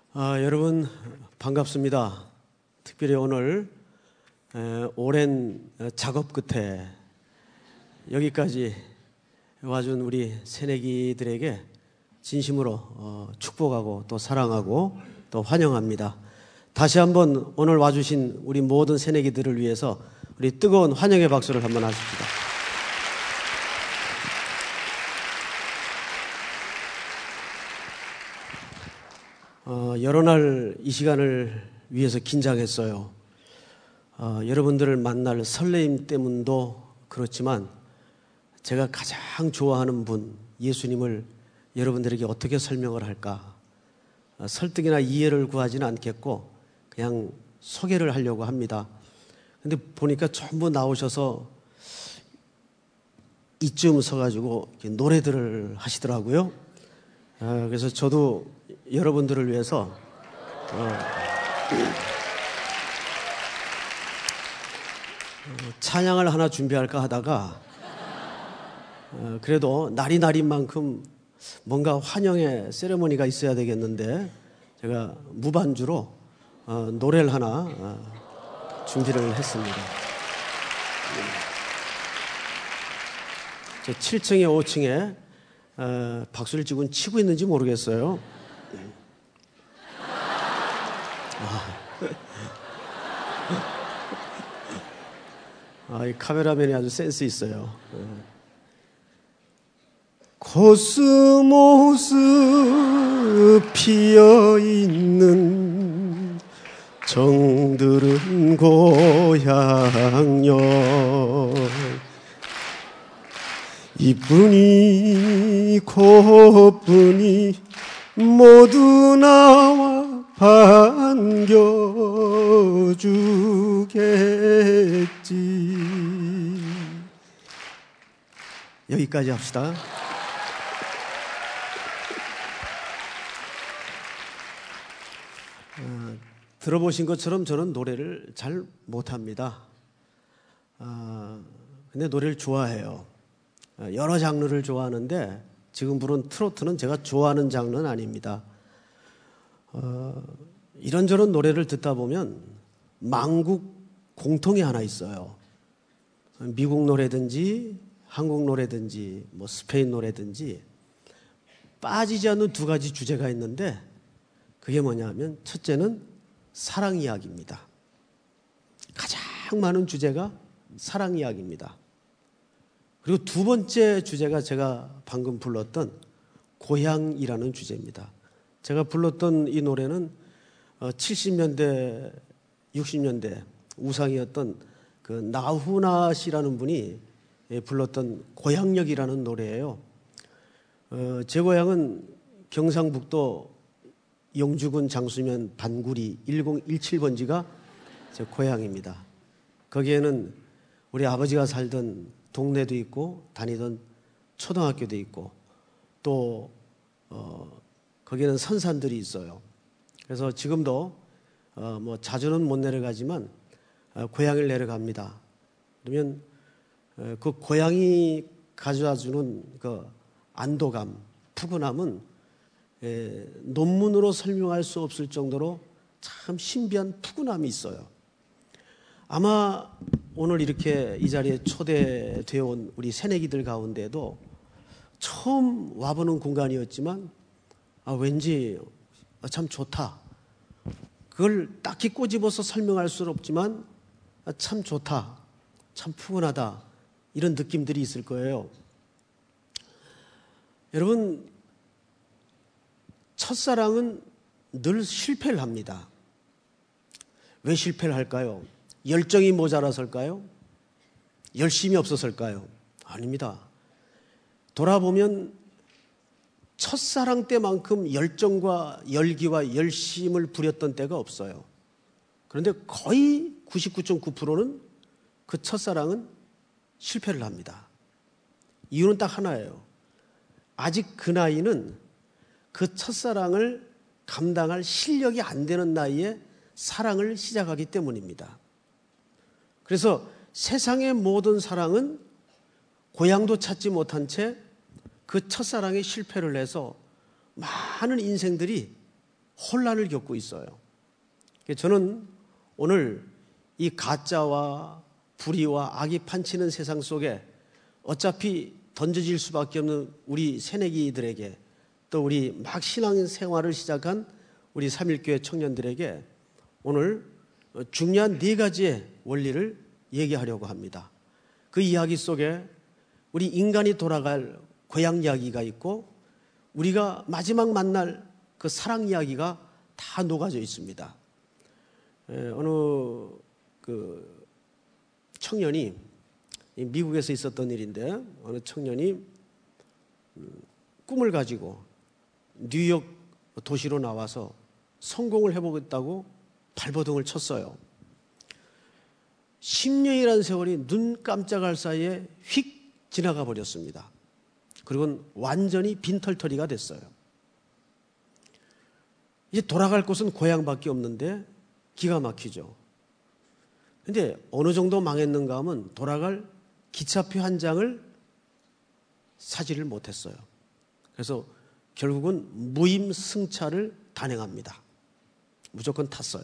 여러분 반갑습니다. 특별히 오늘 오랜 작업 끝에 여기까지 와준 우리 새내기들에게 진심으로 축복하고 또 사랑하고 또 환영합니다. 다시 한번 오늘 와주신 우리 모든 새내기들을 위해서 우리 뜨거운 환영의 박수를 한번 하십시다. 여러 날 이 시간을 위해서 긴장했어요. 여러분들을 만날 설레임 때문도 그렇지만 제가 가장 좋아하는 분 예수님을 여러분들에게 어떻게 설명을 할까? 설득이나 이해를 구하지는 않겠고 그냥 소개를 하려고 합니다. 근데 보니까 전부 나오셔서 이쯤 서가지고 노래들을 하시더라고요. 그래서 저도 여러분들을 위해서 찬양을 하나 준비할까 하다가 그래도 날이 날인 만큼 뭔가 환영의 세레모니가 있어야 되겠는데 제가 무반주로 노래를 하나 준비를 했습니다. 저 7층에 5층에 박수를 지금 치고 있는지 모르겠어요. 이 카메라맨이 아주 센스 있어요. 코스모스 피어있는 정들은 고향역 이뿐이 고뿐이 모두 나와 반겨주겠지. 여기까지 합시다. 들어보신 것처럼 저는 노래를 잘 못합니다. 근데 노래를 좋아해요. 여러 장르를 좋아하는데 지금 부른 트로트는 제가 좋아하는 장르는 아닙니다. 이런저런 노래를 듣다 보면 만국 공통이 하나 있어요. 미국 노래든지 한국 노래든지 뭐 스페인 노래든지 빠지지 않는 두 가지 주제가 있는데 그게 뭐냐면 첫째는 사랑 이야기입니다. 가장 많은 주제가 사랑 이야기입니다. 그리고 두 번째 주제가 제가 방금 불렀던 고향이라는 주제입니다. 제가 불렀던 이 노래는 70년대, 60년대 우상이었던 그 나훈아 씨라는 분이 불렀던 고향역이라는 노래예요. 제 고향은 경상북도 영주군 장수면 반구리 1017번지가 제 고향입니다. 거기에는 우리 아버지가 살던 동네도 있고 다니던 초등학교도 있고 또 거기에는 선산들이 있어요. 그래서 지금도 뭐 자주는 못 내려가지만 고향을 내려갑니다. 그러면 그 고향이 가져다주는 그 안도감, 푸근함은 논문으로 설명할 수 없을 정도로 참 신비한 푸근함이 있어요. 아마 오늘 이렇게 이 자리에 초대되어 온 우리 새내기들 가운데도 처음 와보는 공간이었지만 왠지 참 좋다. 그걸 딱히 꼬집어서 설명할 수는 없지만 참 좋다. 참 푸근하다. 이런 느낌들이 있을 거예요. 여러분, 첫사랑은 늘 실패를 합니다. 왜 실패를 할까요? 열정이 모자라서일까요? 열심이 없어서일까요? 아닙니다. 돌아보면 첫사랑 때만큼 열정과 열기와 열심을 부렸던 때가 없어요. 그런데 거의 99.9%는 그 첫사랑은 실패를 합니다. 이유는 딱 하나예요. 아직 그 나이는 그 첫사랑을 감당할 실력이 안 되는 나이에 사랑을 시작하기 때문입니다. 그래서 세상의 모든 사랑은 고향도 찾지 못한 채 그 첫사랑에 실패를 해서 많은 인생들이 혼란을 겪고 있어요. 저는 오늘 이 가짜와 불의와 악이 판치는 세상 속에 어차피 던져질 수밖에 없는 우리 새내기들에게, 또 우리 막 신앙생활을 시작한 우리 3.1교회 청년들에게 오늘 중요한 4가지의 원리를 얘기하려고 합니다. 그 이야기 속에 우리 인간이 돌아갈 고향 이야기가 있고 우리가 마지막 만날 그 사랑 이야기가 다 녹아져 있습니다. 어느 그 청년이, 미국에서 있었던 일인데, 어느 청년이 꿈을 가지고 뉴욕 도시로 나와서 성공을 해보겠다고 발버둥을 쳤어요. 10년이라는 세월이 눈 깜짝할 사이에 휙 지나가 버렸습니다. 그리고는 완전히 빈털터리가 됐어요. 이제 돌아갈 곳은 고향밖에 없는데 기가 막히죠. 근데 어느 정도 망했는가 하면 돌아갈 기차표 한 장을 사지를 못했어요. 그래서 결국은 무임승차를 단행합니다. 무조건 탔어요.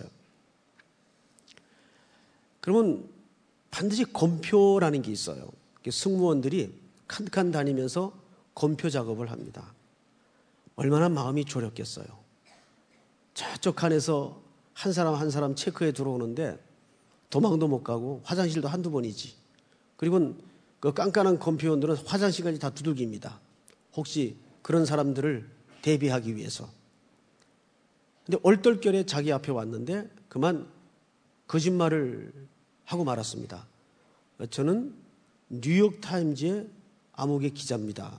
그러면 반드시 검표라는 게 있어요. 승무원들이 칸칸 다니면서 검표 작업을 합니다. 얼마나 마음이 졸였겠어요. 저쪽 칸에서 한 사람 한 사람 체크해 들어오는데 도망도 못 가고 화장실도 한두 번이지. 그리고 그 깐깐한 검표원들은 화장실까지 다 두들깁니다. 혹시 그런 사람들을 대비하기 위해서. 근데 얼떨결에 자기 앞에 왔는데 그만 거짓말을 하고 말았습니다. 저는 뉴욕타임즈의 암흑의 기자입니다.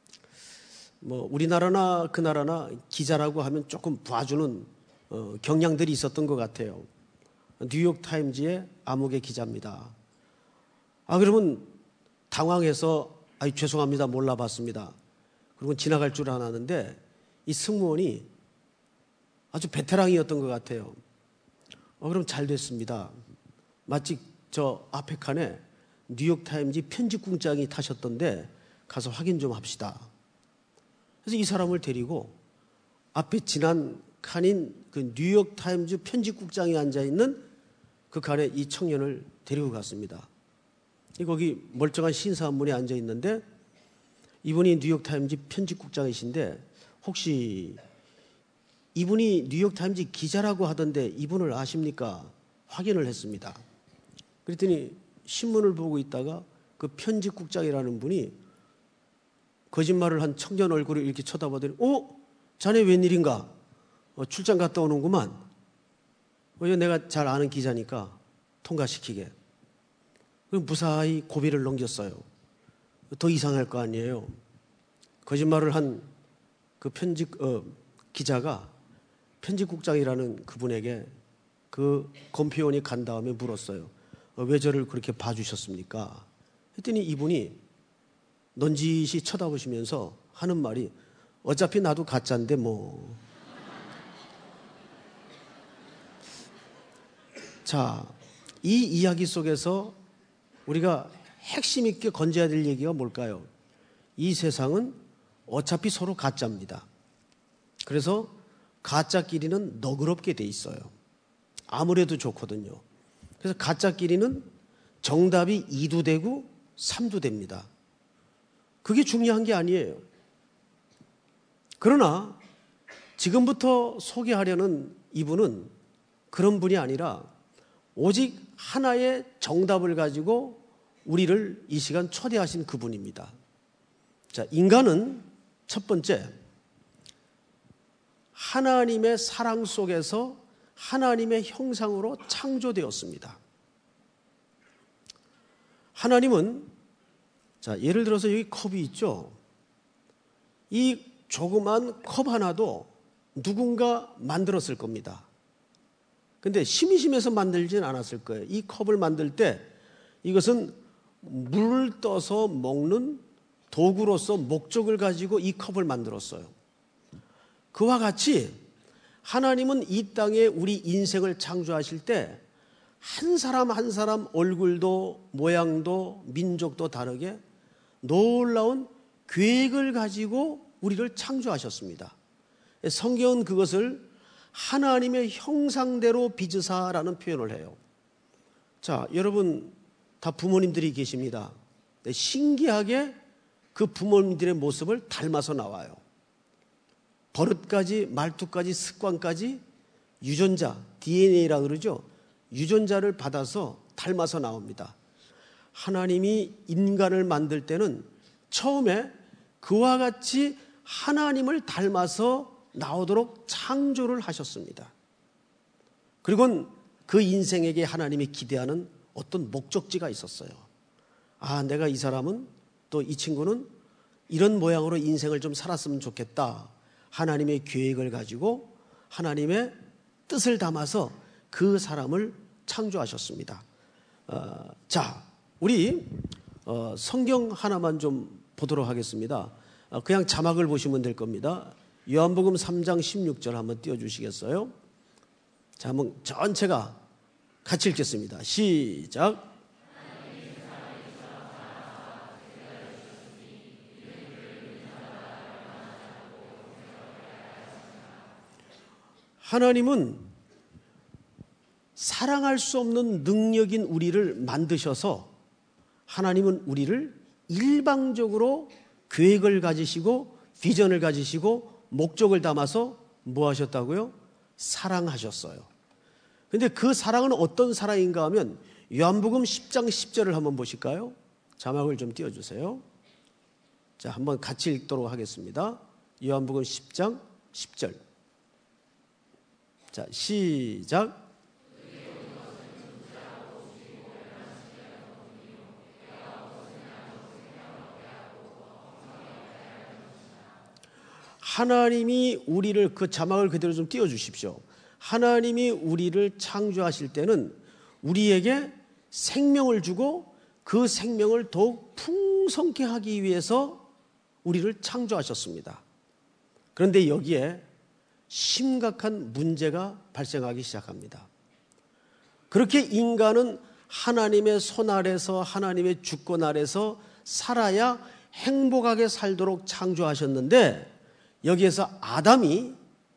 우리나라나 그 나라나 기자라고 하면 조금 봐주는 경향들이 있었던 것 같아요. 뉴욕타임즈의 암흑의 기자입니다. 그러면 당황해서 죄송합니다. 몰라봤습니다. 그리고 지나갈 줄 알았는데 이 승무원이 아주 베테랑이었던 것 같아요. 그럼 잘 됐습니다. 마치 저 앞에 칸에 뉴욕타임즈 편집국장이 타셨던데 가서 확인 좀 합시다. 그래서 이 사람을 데리고 앞에 지난 칸인 그 뉴욕타임즈 편집국장이 앉아있는 그 칸에 이 청년을 데리고 갔습니다. 거기 멀쩡한 신사 한 분이 앉아있는데 이분이 뉴욕타임즈 편집국장이신데 혹시 이분이 뉴욕타임즈 기자라고 하던데 이분을 아십니까? 확인을 했습니다. 그랬더니 신문을 보고 있다가 그 편집국장이라는 분이 거짓말을 한 청년 얼굴을 이렇게 쳐다보더니 자네 웬일인가? 출장 갔다 오는구만. 내가 잘 아는 기자니까 통과시키게. 그럼 무사히 고비를 넘겼어요. 더 이상할 거 아니에요. 거짓말을 한 그 기자가 편집국장이라는 그분에게 그 검표원이 간 다음에 물었어요. 왜 저를 그렇게 봐주셨습니까? 했더니 이분이 넌지시 쳐다보시면서 하는 말이 어차피 나도 가짜인데 뭐. 자, 이 이야기 속에서 우리가 핵심 있게 건져야 될 얘기가 뭘까요? 이 세상은 어차피 서로 가짜입니다. 그래서 가짜끼리는 너그럽게 돼 있어요. 아무래도 좋거든요. 그래서 가짜끼리는 정답이 2도 되고 3도 됩니다. 그게 중요한 게 아니에요. 그러나 지금부터 소개하려는 이분은 그런 분이 아니라 오직 하나의 정답을 가지고 우리를 이 시간 초대하신 그분입니다. 자, 인간은 첫 번째, 하나님의 사랑 속에서 하나님의 형상으로 창조되었습니다. 하나님은, 자, 예를 들어서 여기 컵이 있죠? 이 조그만 컵 하나도 누군가 만들었을 겁니다. 근데 심심해서 만들진 않았을 거예요. 이 컵을 만들 때 이것은 물을 떠서 먹는 도구로서 목적을 가지고 이 컵을 만들었어요. 그와 같이 하나님은 이 땅에 우리 인생을 창조하실 때 한 사람 한 사람 얼굴도 모양도 민족도 다르게 놀라운 계획을 가지고 우리를 창조하셨습니다. 성경은 그것을 하나님의 형상대로 빚으사라는 표현을 해요. 자, 여러분 다 부모님들이 계십니다. 신기하게 그 부모님들의 모습을 닮아서 나와요. 버릇까지, 말투까지, 습관까지 유전자, DNA라 그러죠. 유전자를 받아서 닮아서 나옵니다. 하나님이 인간을 만들 때는 처음에 그와 같이 하나님을 닮아서 나오도록 창조를 하셨습니다. 그리고 그 인생에게 하나님이 기대하는 어떤 목적지가 있었어요. 아, 내가 이 사람은, 또 이 친구는 이런 모양으로 인생을 좀 살았으면 좋겠다. 하나님의 계획을 가지고 하나님의 뜻을 담아서 그 사람을 창조하셨습니다. 자, 우리 성경 하나만 좀 보도록 하겠습니다. 그냥 자막을 보시면 될 겁니다. 요한복음 3장 16절 한번 띄워주시겠어요? 자, 한번 전체가 같이 읽겠습니다. 시작. 하나님은 사랑할 수 없는 능력인 우리를 만드셔서 하나님은 우리를 일방적으로 계획을 가지시고 비전을 가지시고 목적을 담아서 뭐 하셨다고요? 사랑하셨어요. 그런데 그 사랑은 어떤 사랑인가 하면 요한복음 10장 10절을 한번 보실까요? 자막을 좀 띄워주세요. 자, 한번 같이 읽도록 하겠습니다. 요한복음 10장 10절. 자, 시작. 하나님이 우리를, 그 자막을 그대로 좀 띄워주십시오. 하나님이 우리를 창조하실 때는 우리에게 생명을 주고 그 생명을 더욱 풍성케 하기 위해서 우리를 창조하셨습니다. 그런데 여기에 심각한 문제가 발생하기 시작합니다. 그렇게 인간은 하나님의 손 아래서, 하나님의 주권 아래서 살아야 행복하게 살도록 창조하셨는데 여기에서 아담이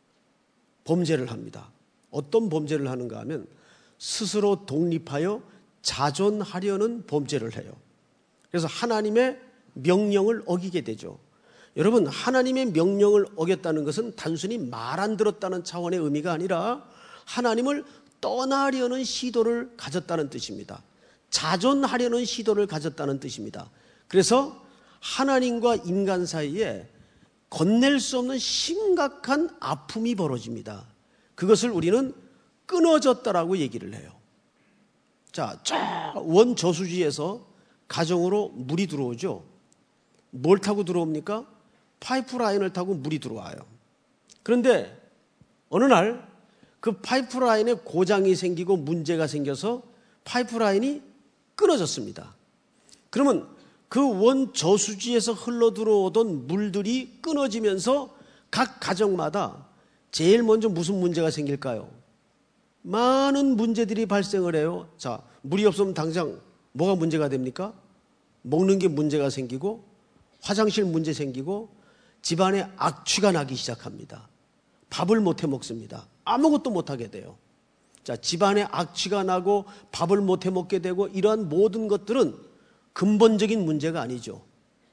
범죄를 합니다. 어떤 범죄를 하는가 하면 스스로 독립하여 자존하려는 범죄를 해요. 그래서 하나님의 명령을 어기게 되죠. 여러분, 하나님의 명령을 어겼다는 것은 단순히 말 안 들었다는 차원의 의미가 아니라 하나님을 떠나려는 시도를 가졌다는 뜻입니다. 자존하려는 시도를 가졌다는 뜻입니다. 그래서 하나님과 인간 사이에 건넬 수 없는 심각한 아픔이 벌어집니다. 그것을 우리는 끊어졌다라고 얘기를 해요. 자, 저 원저수지에서 가정으로 물이 들어오죠. 뭘 타고 들어옵니까? 파이프라인을 타고 물이 들어와요. 그런데 어느 날 그 파이프라인에 고장이 생기고 문제가 생겨서 파이프라인이 끊어졌습니다. 그러면 그 원저수지에서 흘러 들어오던 물들이 끊어지면서 각 가정마다 제일 먼저 무슨 문제가 생길까요? 많은 문제들이 발생을 해요. 자, 물이 없으면 당장 뭐가 문제가 됩니까? 먹는 게 문제가 생기고 화장실 문제 생기고 집안에 악취가 나기 시작합니다. 밥을 못 해 먹습니다. 아무것도 못 하게 돼요. 자, 집안에 악취가 나고 밥을 못 해 먹게 되고 이러한 모든 것들은 근본적인 문제가 아니죠.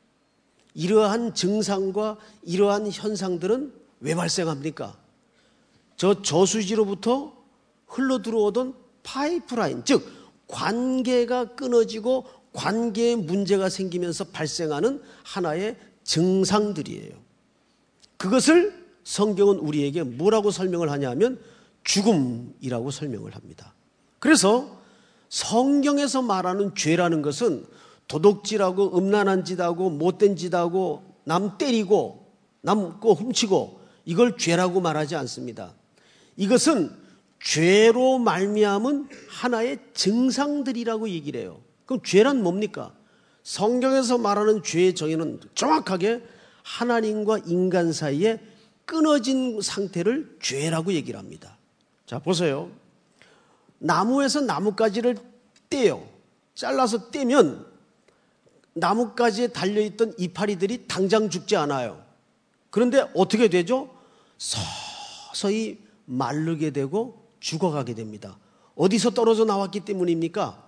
이러한 증상과 이러한 현상들은 왜 발생합니까? 저 저수지로부터 흘러 들어오던 파이프라인, 즉 관계가 끊어지고 관계에 문제가 생기면서 발생하는 하나의 증상들이에요. 그것을 성경은 우리에게 뭐라고 설명을 하냐면 죽음이라고 설명을 합니다. 그래서 성경에서 말하는 죄라는 것은 도둑질하고 음란한 짓하고 못된 짓하고 남 때리고 남 거 훔치고 이걸 죄라고 말하지 않습니다. 이것은 죄로 말미암은 하나의 증상들이라고 얘기를 해요. 그럼 죄란 뭡니까? 성경에서 말하는 죄의 정의는 정확하게 하나님과 인간 사이에 끊어진 상태를 죄라고 얘기를 합니다. 자, 보세요. 나무에서 나뭇가지를 떼요. 잘라서 떼면 나뭇가지에 달려있던 이파리들이 당장 죽지 않아요. 그런데 어떻게 되죠? 서서히 마르게 되고 죽어가게 됩니다. 어디서 떨어져 나왔기 때문입니까?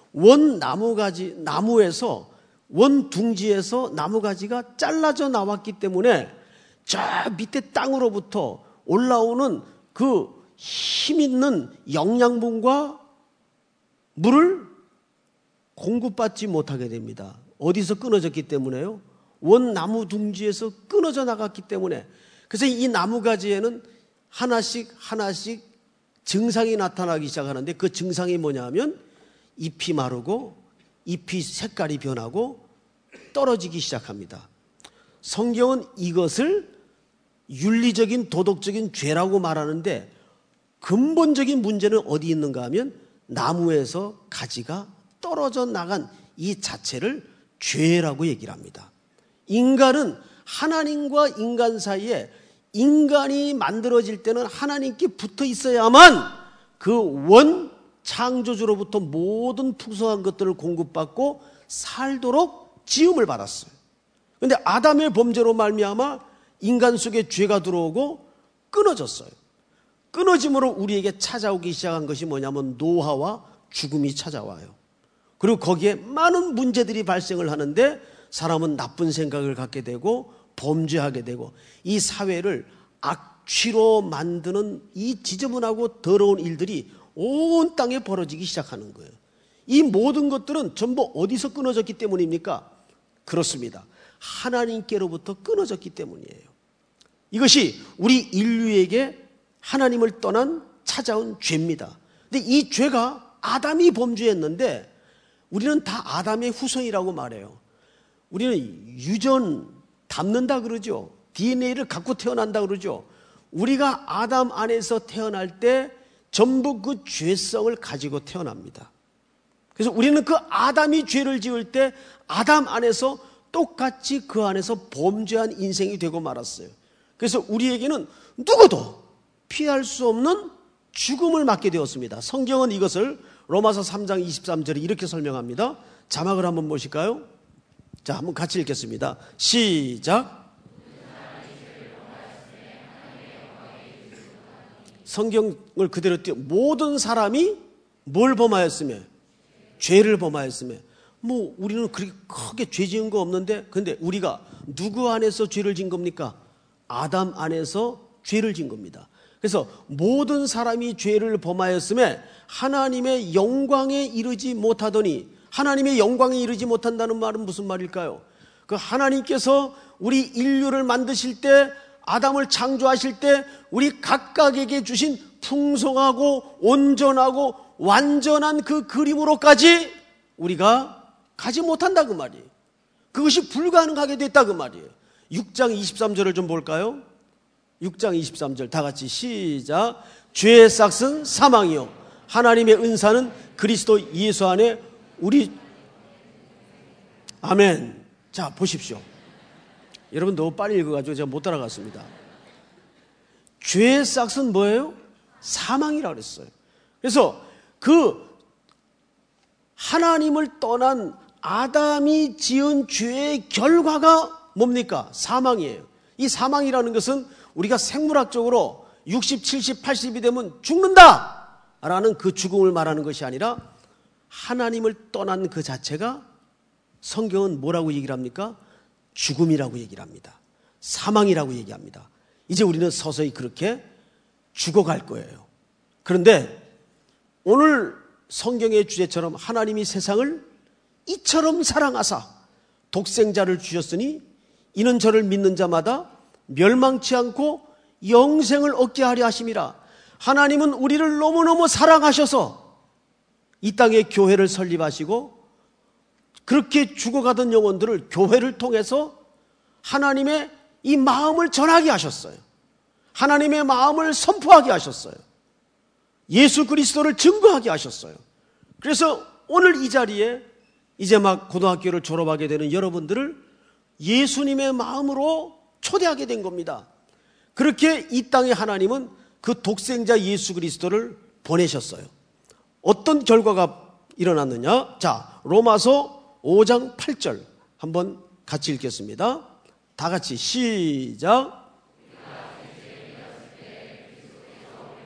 나무에서 원둥지에서 나무가지가 잘라져 나왔기 때문에 저 밑에 땅으로부터 올라오는 그 힘있는 영양분과 물을 공급받지 못하게 됩니다. 어디서 끊어졌기 때문에요? 원나무 둥지에서 끊어져 나갔기 때문에. 그래서 이 나무가지에는 하나씩 증상이 나타나기 시작하는데 그 증상이 뭐냐면 잎이 마르고 잎이 색깔이 변하고 떨어지기 시작합니다. 성경은 이것을 윤리적인 도덕적인 죄라고 말하는데 근본적인 문제는 어디 있는가 하면 나무에서 가지가 떨어져 나간 이 자체를 죄라고 얘기를 합니다. 인간은 하나님과 인간 사이에 인간이 만들어질 때는 하나님께 붙어 있어야만 그 원 창조주로부터 모든 풍성한 것들을 공급받고 살도록 지음을 받았어요. 그런데 아담의 범죄로 말미암아 인간 속에 죄가 들어오고 끊어졌어요. 끊어짐으로 우리에게 찾아오기 시작한 것이 뭐냐면 노화와 죽음이 찾아와요. 그리고 거기에 많은 문제들이 발생을 하는데 사람은 나쁜 생각을 갖게 되고 범죄하게 되고 이 사회를 악취로 만드는 이 지저분하고 더러운 일들이 온 땅에 벌어지기 시작하는 거예요. 이 모든 것들은 전부 어디서 끊어졌기 때문입니까? 그렇습니다. 하나님께로부터 끊어졌기 때문이에요. 이것이 우리 인류에게 하나님을 떠난 찾아온 죄입니다. 근데 이 죄가 아담이 범죄했는데 우리는 다 아담의 후손이라고 말해요. 우리는 유전 담는다 그러죠. DNA를 갖고 태어난다 그러죠. 우리가 아담 안에서 태어날 때 전부 그 죄성을 가지고 태어납니다. 그래서 우리는 그 아담이 죄를 지을 때 아담 안에서 똑같이 그 안에서 범죄한 인생이 되고 말았어요. 그래서 우리에게는 누구도 피할 수 없는 죽음을 맞게 되었습니다. 성경은 이것을 로마서 3장 23절에 이렇게 설명합니다. 자막을 한번 보실까요? 자, 한번 같이 읽겠습니다. 시작. 성경을 그대로 띄워 모든 사람이 뭘 범하였으며 죄를 범하였으며 뭐 우리는 그렇게 크게 죄 지은 거 없는데 근데 우리가 누구 안에서 죄를 지은 겁니까? 아담 안에서 죄를 지은 겁니다. 그래서 모든 사람이 죄를 범하였음에 하나님의 영광에 이르지 못하더니 하나님의 영광에 이르지 못한다는 말은 무슨 말일까요? 그 하나님께서 우리 인류를 만드실 때 아담을 창조하실 때 우리 각각에게 주신 풍성하고 온전하고 완전한 그 그림으로까지 우리가 가지 못한다 그 말이에요. 그것이 불가능하게 됐다 그 말이에요. 6장 23절을 좀 볼까요? 6장 23절 다 같이 시작. 죄의 싹은 사망이요 하나님의 은사는 그리스도 예수 안에 우리 아멘. 자 보십시오. 여러분 너무 빨리 읽어가지고 제가 못 따라갔습니다. 죄의 싹은 뭐예요? 사망이라고 그랬어요. 그래서 그 하나님을 떠난 아담이 지은 죄의 결과가 뭡니까? 사망이에요. 이 사망이라는 것은 우리가 생물학적으로 60, 70, 80이 되면 죽는다 라는 그 죽음을 말하는 것이 아니라 하나님을 떠난 그 자체가 성경은 뭐라고 얘기를 합니까? 죽음이라고 얘기를 합니다. 사망이라고 얘기합니다. 이제 우리는 서서히 그렇게 죽어갈 거예요. 그런데 오늘 성경의 주제처럼 하나님이 세상을 이처럼 사랑하사 독생자를 주셨으니 이는 저를 믿는 자마다 멸망치 않고 영생을 얻게 하려 하심이라. 하나님은 우리를 너무너무 사랑하셔서 이 땅에 교회를 설립하시고 그렇게 죽어가던 영혼들을 교회를 통해서 하나님의 이 마음을 전하게 하셨어요. 하나님의 마음을 선포하게 하셨어요. 예수 그리스도를 증거하게 하셨어요. 그래서 오늘 이 자리에 이제 막 고등학교를 졸업하게 되는 여러분들을 예수님의 마음으로 초대하게 된 겁니다. 그렇게 이 땅에 하나님은 그 독생자 예수 그리스도를 보내셨어요. 어떤 결과가 일어났느냐? 자, 로마서 5장 8절 한번 같이 읽겠습니다. 다 같이 시작.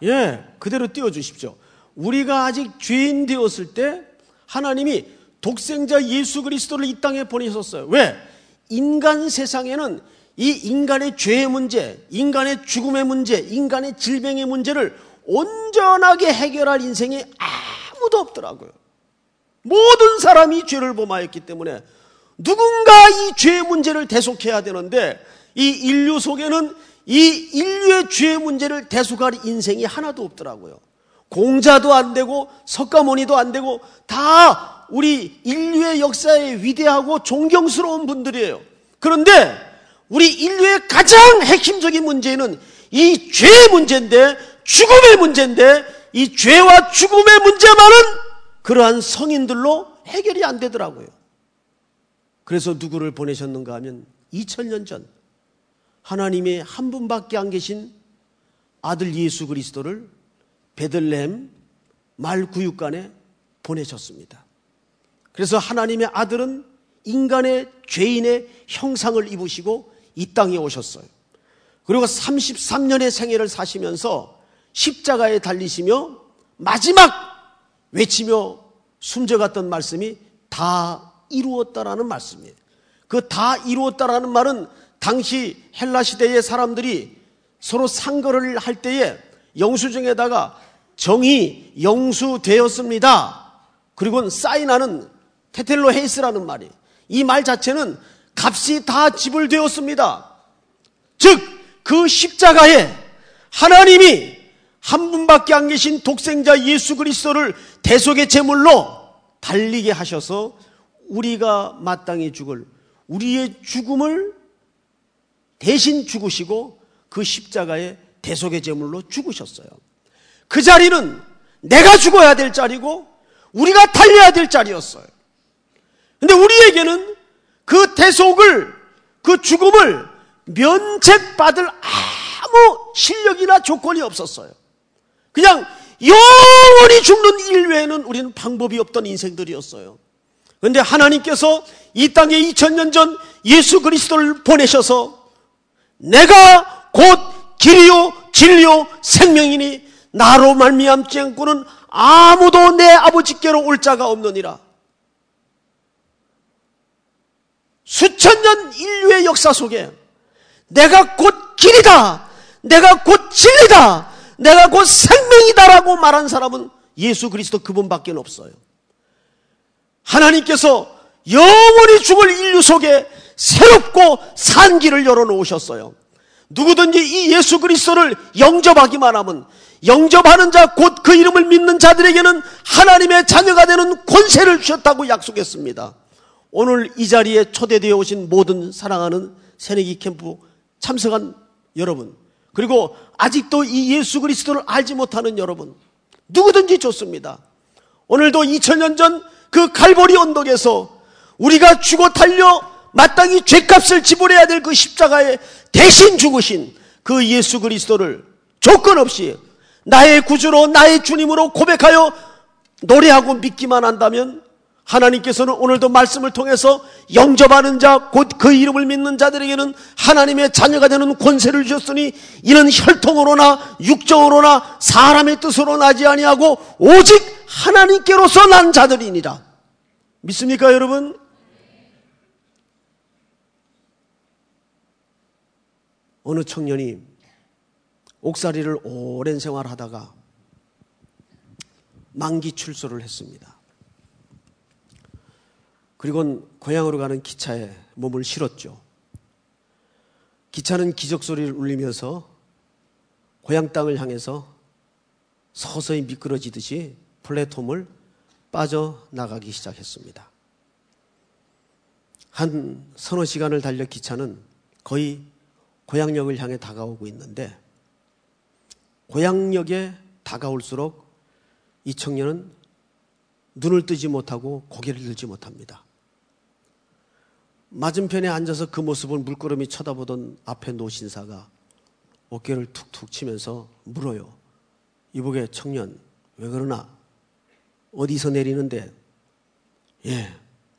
그대로 띄워주십시오. 우리가 아직 죄인 되었을 때 하나님이 독생자 예수 그리스도를 이 땅에 보내셨어요. 왜? 인간 세상에는 이 인간의 죄의 문제, 인간의 죽음의 문제, 인간의 질병의 문제를 온전하게 해결할 인생이 아무도 없더라고요. 모든 사람이 죄를 범하였기 때문에 누군가 이 죄의 문제를 대속해야 되는데 이 인류 속에는 이 인류의 죄의 문제를 대속할 인생이 하나도 없더라고요. 공자도 안 되고 석가모니도 안 되고 다 우리 인류의 역사에 위대하고 존경스러운 분들이에요. 그런데 우리 인류의 가장 핵심적인 문제는 이 죄의 문제인데, 죽음의 문제인데, 이 죄와 죽음의 문제만은 그러한 성인들로 해결이 안 되더라고요. 그래서 누구를 보내셨는가 하면 2000년 전 하나님의 한 분밖에 안 계신 아들 예수 그리스도를 베들레헴 말구육간에 보내셨습니다. 그래서 하나님의 아들은 인간의 죄인의 형상을 입으시고 이 땅에 오셨어요. 그리고 33년의 생애를 사시면서 십자가에 달리시며 마지막 외치며 숨져갔던 말씀이 다 이루었다라는 말씀이에요. 그 다 이루었다라는 말은 당시 헬라 시대의 사람들이 서로 상거를 할 때에 영수증에다가 정이 영수되었습니다. 그리고는 사인하는 테텔로헤이스라는 말이, 이 말 자체는 값이 다 지불되었습니다. 즉 그 십자가에 하나님이 한 분밖에 안 계신 독생자 예수 그리스도를 대속의 제물로 달리게 하셔서 우리가 마땅히 죽을 우리의 죽음을 대신 죽으시고 그 십자가에 대속의 제물로 죽으셨어요. 그 자리는 내가 죽어야 될 자리고 우리가 달려야 될 자리였어요. 근데 우리에게는 그 대속을, 그 죽음을 면책받을 아무 실력이나 조건이 없었어요. 그냥 영원히 죽는 일 외에는 우리는 방법이 없던 인생들이었어요. 그런데 하나님께서 이 땅에 2000년 전 예수 그리스도를 보내셔서 내가 곧 길이요 진리요 생명이니 나로 말미암지 않고는 아무도 내 아버지께로 올 자가 없느니라. 수천 년 인류의 역사 속에 내가 곧 길이다, 내가 곧 진리다, 내가 곧 생명이다라고 말한 사람은 예수 그리스도 그분밖에 없어요. 하나님께서 영원히 죽을 인류 속에 새롭고 산 길을 열어놓으셨어요. 누구든지 이 예수 그리스도를 영접하기만 하면, 영접하는 자 곧 그 이름을 믿는 자들에게는 하나님의 자녀가 되는 권세를 주셨다고 약속했습니다. 오늘 이 자리에 초대되어 오신 모든 사랑하는 새내기 캠프 참석한 여러분, 그리고 아직도 이 예수 그리스도를 알지 못하는 여러분, 누구든지 좋습니다. 오늘도 2000년 전 그 갈보리 언덕에서 우리가 죽어 달려 마땅히 죄값을 지불해야 될 그 십자가에 대신 죽으신 그 예수 그리스도를 조건 없이 나의 구주로, 나의 주님으로 고백하여 노래하고 믿기만 한다면 하나님께서는 오늘도 말씀을 통해서 영접하는 자 곧 그 이름을 믿는 자들에게는 하나님의 자녀가 되는 권세를 주셨으니 이는 혈통으로나 육정으로나 사람의 뜻으로 나지 아니하고 오직 하나님께로서 난 자들이니라. 믿습니까 여러분? 어느 청년이 옥살이를 오랜 생활하다가 만기 출소를 했습니다. 그리고는 고향으로 가는 기차에 몸을 실었죠. 기차는 기적소리를 울리면서 고향 땅을 향해서 서서히 미끄러지듯이 플랫폼을 빠져나가기 시작했습니다. 한 서너 시간을 달려 기차는 거의 고향역을 향해 다가오고 있는데 고향역에 다가올수록 이 청년은 눈을 뜨지 못하고 고개를 들지 못합니다. 맞은편에 앉아서 그 모습을 물끄러미 쳐다보던 앞에 노신사가 어깨를 툭툭 치면서 물어요. 이보게 청년, 왜 그러나? 어디서 내리는데? 예,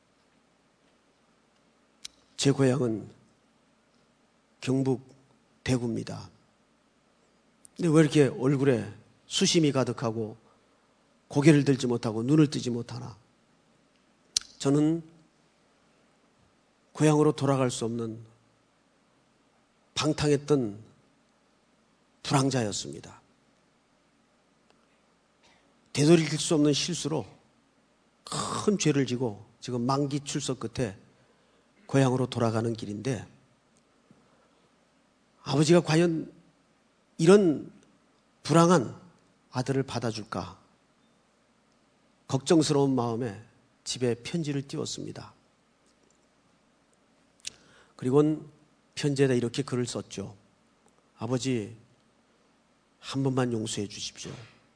제 고향은 경북 대구입니다. 근데 왜 이렇게 얼굴에 수심이 가득하고 고개를 들지 못하고 눈을 뜨지 못하나 저는 고향으로 돌아갈 수 없는 방탕했던 불황자였습니다. 되돌이킬 수 없는 실수로 큰 죄를 지고 지금 만기 출석 끝에 고향으로 돌아가는 길인데 아버지가 과연 이런 불황한 아들을 받아줄까 걱정스러운 마음에 집에 편지를 띄웠습니다. 그리고는 편지에다 이렇게 글을 썼죠. 아버지, 한 번만 용서해 주십시오.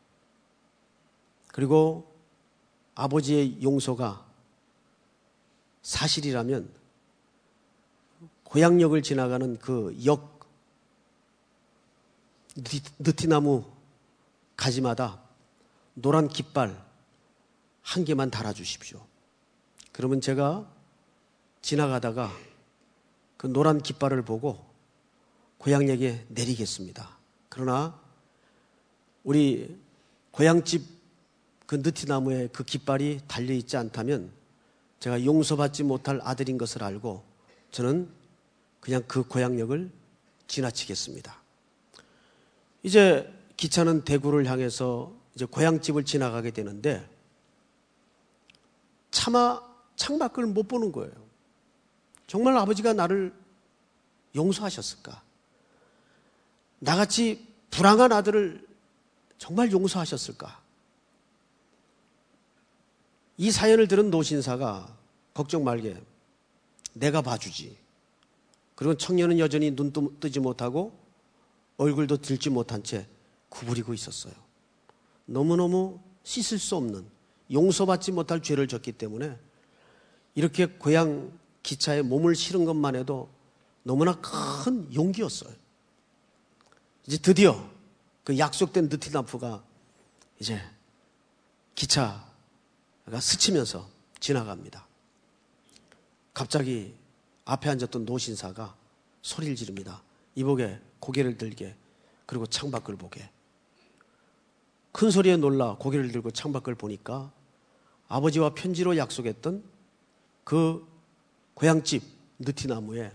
그리고 아버지의 용서가 사실이라면 고향역을 지나가는 그 역 느티나무 가지마다 노란 깃발 한 개만 달아주십시오. 그러면 제가 지나가다가 그 노란 깃발을 보고 고향역에 내리겠습니다. 그러나 우리 고향집 그 느티나무에 그 깃발이 달려있지 않다면 제가 용서받지 못할 아들인 것을 알고 저는 그냥 그 고향역을 지나치겠습니다. 이제 기차는 대구를 향해서 이제 고향집을 지나가게 되는데 차마 창밖을 못 보는 거예요. 정말 아버지가 나를 용서하셨을까? 나같이 불쌍한 아들을 정말 용서하셨을까? 이 사연을 들은 노신사가 걱정 말게 내가 봐주지. 그리고 청년은 여전히 눈 뜨지 못하고 얼굴도 들지 못한 채 구부리고 있었어요. 너무너무 씻을 수 없는 용서받지 못할 죄를 졌기 때문에 이렇게 고향 기차에 몸을 실은 것만 해도 너무나 큰 용기였어요. 이제 드디어 그 약속된 느티나무가 이제 기차가 스치면서 지나갑니다. 갑자기 앞에 앉았던 노신사가 소리를 지릅니다. 이보게, 고개를 들게, 그리고 창밖을 보게. 큰 소리에 놀라 고개를 들고 창밖을 보니까 아버지와 편지로 약속했던 그 고향집 느티나무에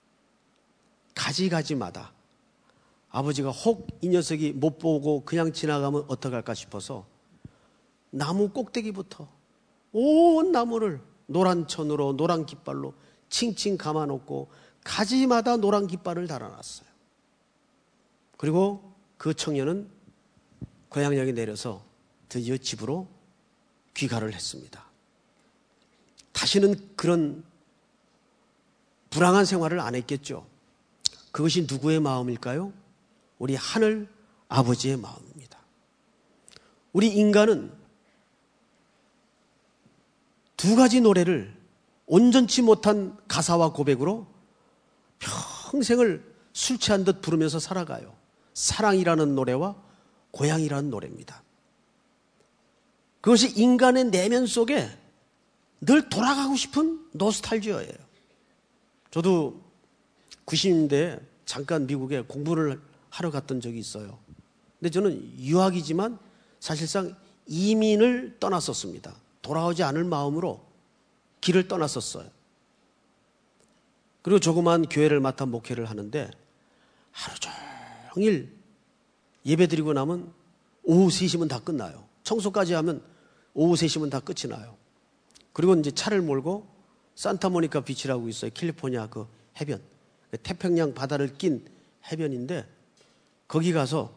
가지가지마다 아버지가 혹 이 녀석이 못 보고 그냥 지나가면 어떡할까 싶어서 나무 꼭대기부터 온 나무를 노란 천으로 노란 깃발로 칭칭 감아놓고 가지마다 노란 깃발을 달아놨어요. 그리고 그 청년은 고향역에 내려서 드디어 집으로 귀가를 했습니다. 다시는 그런 불행한 생활을 안 했겠죠. 그것이 누구의 마음일까요? 우리 하늘 아버지의 마음입니다. 우리 인간은 두 가지 노래를 온전치 못한 가사와 고백으로 평생을 술 취한 듯 부르면서 살아가요. 사랑이라는 노래와 고향이라는 노래입니다. 그것이 인간의 내면 속에 늘 돌아가고 싶은 노스탈지어예요. 저도 90년대에 잠깐 미국에 공부를 하러 갔던 적이 있어요. 근데 저는 유학이지만 사실상 이민을 떠났었습니다. 돌아오지 않을 마음으로 길을 떠났었어요. 그리고 조그만 교회를 맡아 목회를 하는데 하루 종일 예배 드리고 나면 오후 3시면 다 끝나요. 청소까지 하면 오후 3시면 다 끝이 나요. 그리고 이제 차를 몰고 산타모니카 비치라고 있어요. 캘리포니아 그 해변. 태평양 바다를 낀 해변인데 거기 가서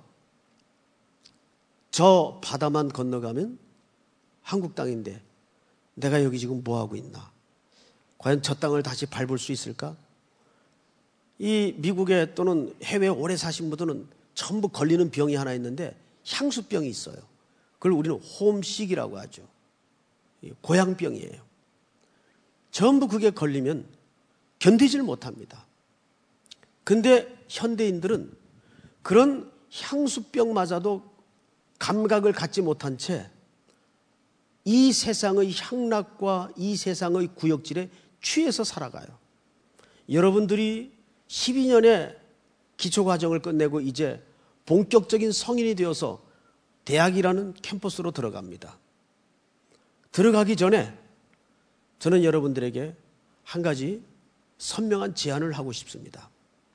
저 바다만 건너가면 한국 땅인데 내가 여기 지금 뭐하고 있나? 과연 저 땅을 다시 밟을 수 있을까? 이 미국에 또는 해외에 오래 사신 분들은 전부 걸리는 병이 하나 있는데 향수병이 있어요. 그걸 우리는 홈식이라고 하죠. 고향병이에요. 전부 그게 걸리면 견디질 못합니다. 근데 현대인들은 그런 향수병마저도 감각을 갖지 못한 채 이 세상의 향락과 이 세상의 구역질에 취해서 살아가요. 여러분들이 12년의 기초과정을 끝내고 이제 본격적인 성인이 되어서 대학이라는 캠퍼스로 들어갑니다. 들어가기 전에 저는 여러분들에게 한 가지 선명한 제안을 하고 싶습니다.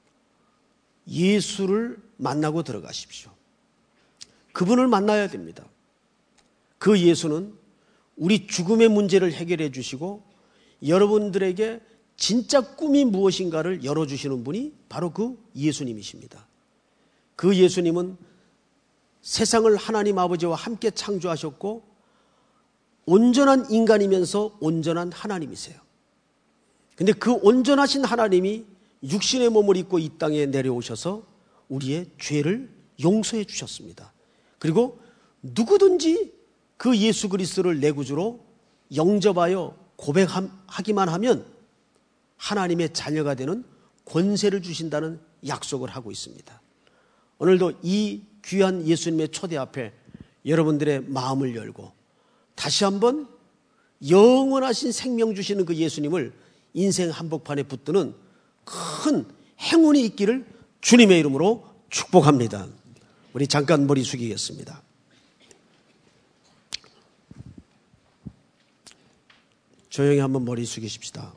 예수를 만나고 들어가십시오. 그분을 만나야 됩니다. 그 예수는 우리 죽음의 문제를 해결해 주시고 여러분들에게 진짜 꿈이 무엇인가를 열어주시는 분이 바로 그 예수님이십니다. 그 예수님은 세상을 하나님 아버지와 함께 창조하셨고 온전한 인간이면서 온전한 하나님이세요. 근데 그 온전하신 하나님이 육신의 몸을 입고 이 땅에 내려오셔서 우리의 죄를 용서해 주셨습니다. 그리고 누구든지 그 예수 그리스도를 내 구주로 영접하여 고백하기만 하면 하나님의 자녀가 되는 권세를 주신다는 약속을 하고 있습니다. 오늘도 이 귀한 예수님의 초대 앞에 여러분들의 마음을 열고 다시 한번 영원하신 생명 주시는 그 예수님을 인생 한복판에 붙드는 큰 행운이 있기를 주님의 이름으로 축복합니다. 우리 잠깐 머리 숙이겠습니다. 조용히 한번 머리 숙이십시다.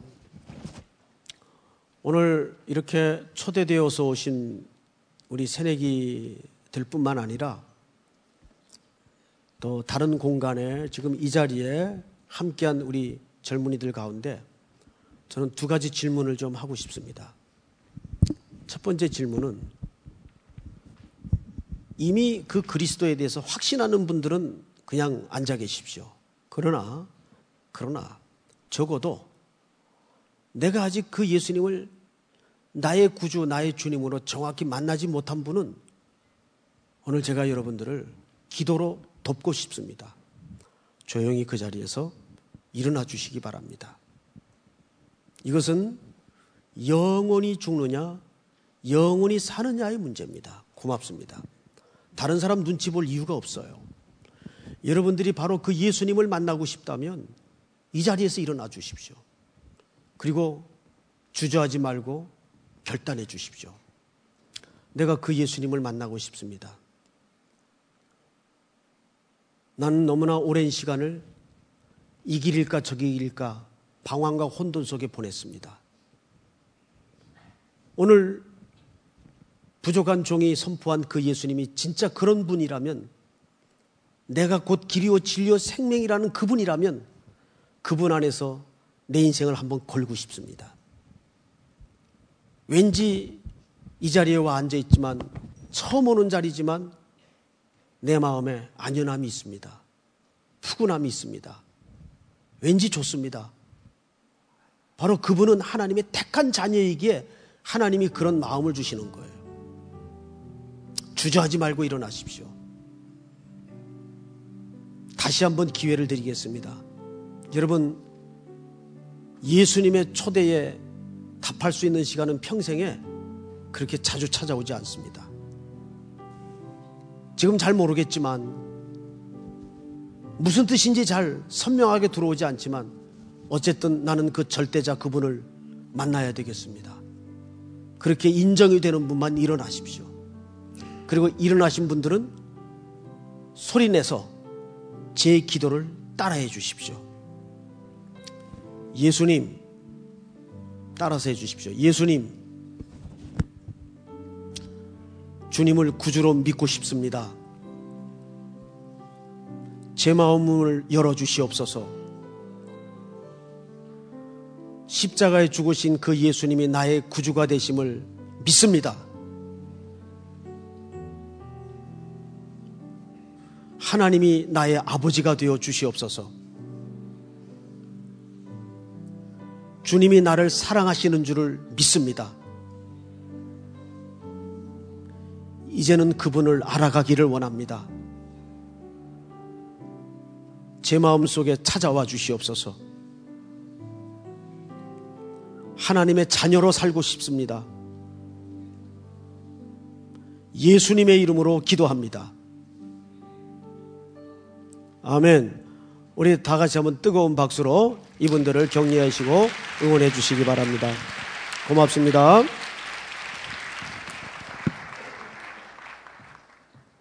오늘 이렇게 초대되어서 오신 우리 새내기들 뿐만 아니라 또 다른 공간에 지금 이 자리에 함께한 우리 젊은이들 가운데 저는 두 가지 질문을 좀 하고 싶습니다. 첫 번째 질문은 이미 그 그리스도에 대해서 확신하는 분들은 그냥 앉아 계십시오. 그러나 적어도 내가 아직 그 예수님을 나의 구주, 나의 주님으로 정확히 만나지 못한 분은 오늘 제가 여러분들을 기도로 돕고 싶습니다. 조용히 그 자리에서 일어나 주시기 바랍니다. 이것은 영원히 죽느냐, 영원히 사느냐의 문제입니다. 고맙습니다. 다른 사람 눈치 볼 이유가 없어요. 여러분들이 바로 그 예수님을 만나고 싶다면 이 자리에서 일어나 주십시오. 그리고 주저하지 말고 결단해 주십시오. 내가 그 예수님을 만나고 싶습니다. 나는 너무나 오랜 시간을 이 길일까 저 길일까 방황과 혼돈 속에 보냈습니다. 오늘 부족한 종이 선포한 그 예수님이 진짜 그런 분이라면, 내가 곧 길이요 진리요 생명이라는 그분이라면 그분 안에서 내 인생을 한번 걸고 싶습니다. 왠지 이 자리에 와 앉아있지만, 처음 오는 자리지만 내 마음에 안연함이 있습니다. 푸근함이 있습니다. 왠지 좋습니다. 바로 그분은 하나님의 택한 자녀이기에 하나님이 그런 마음을 주시는 거예요. 주저하지 말고 일어나십시오. 다시 한번 기회를 드리겠습니다. 여러분, 예수님의 초대에 답할 수 있는 시간은 평생에 그렇게 자주 찾아오지 않습니다. 지금 잘 모르겠지만, 무슨 뜻인지 잘 선명하게 들어오지 않지만 어쨌든 나는 그 절대자 그분을 만나야 되겠습니다. 그렇게 인정이 되는 분만 일어나십시오. 그리고 일어나신 분들은 소리내서 제 기도를 따라해 주십시오. 예수님, 따라서 해 주십시오. 예수님, 주님을 구주로 믿고 싶습니다. 제 마음을 열어주시옵소서. 십자가에 죽으신 그 예수님이 나의 구주가 되심을 믿습니다. 하나님이 나의 아버지가 되어 주시옵소서. 주님이 나를 사랑하시는 줄을 믿습니다. 이제는 그분을 알아가기를 원합니다. 제 마음속에 찾아와 주시옵소서. 하나님의 자녀로 살고 싶습니다. 예수님의 이름으로 기도합니다. 아멘. 우리 다 같이 한번 뜨거운 박수로 이분들을 격려하시고 응원해 주시기 바랍니다. 고맙습니다.